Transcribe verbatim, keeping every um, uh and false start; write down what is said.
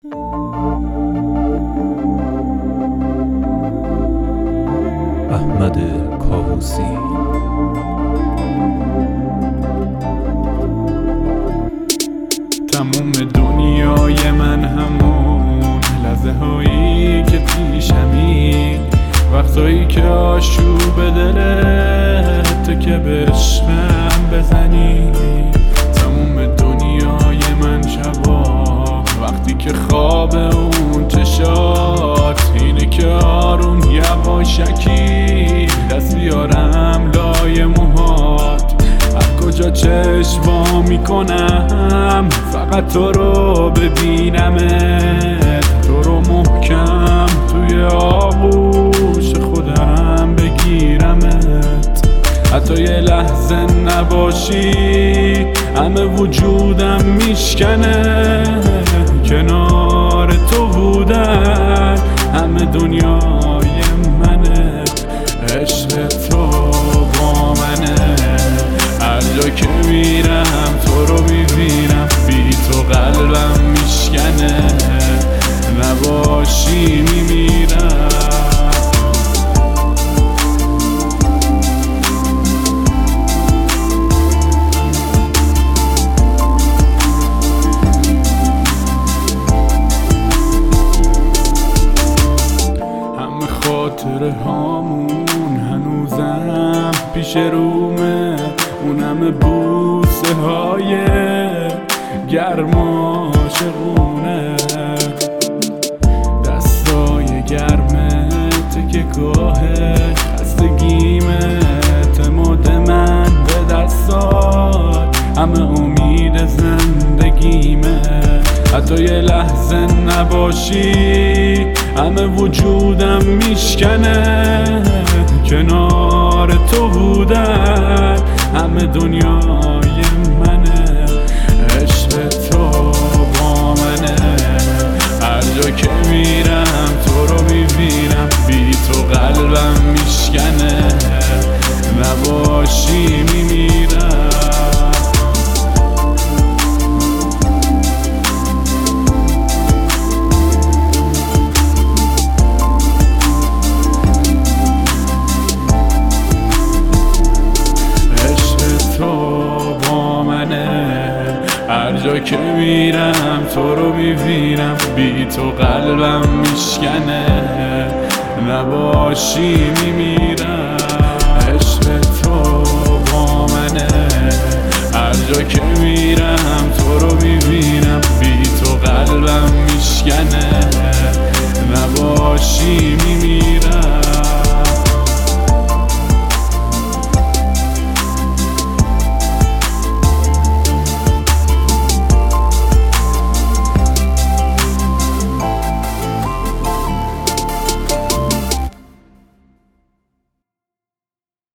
احمد کاووسی. تموم دنیای من همون لحظه هایی که پیشمی، وقتایی که آشوب دلت تو که به عشقم بزنی. تموم دنیای من شبا وقتی که خواب اون چشات اینه که آروم یواشکی دست بیارم لای موهات. هر کجا چشم وا میکنم فقط تو رو ببینمت، تو رو محکم توی آغوش خودم بگیرمت. حتی یه لحظه نباشی همه وجودم میشکنه، کنار تو بودن همه دنیای منه. عشق تو با منه، هر جا که میرم تو رو میبینم، بی تو قلبم میشکنه، نباشی میمیرم. همه خاطره هامون هنوزم پیش رومه، اون همه بوسه های گرم عاشقونه، دستای گرمت که گاه خستگیمت، مد من به دستات همه امید زندگیمه. حتی یه لحظه نباشی همه وجودم میشکنه، کنار تو بودن همه دنیای منه. عشق تو با منه، هر جا که میرم تو رو میبینم، بی تو قلبم میشکنه، نباشی میمیرم. هر جا که میرم تو رو میبینم، بی تو قلبم میشکنه، نباشی میمیرم. عشق تو با منه، هر جا که میرم تو رو میبینم، بی تو قلبم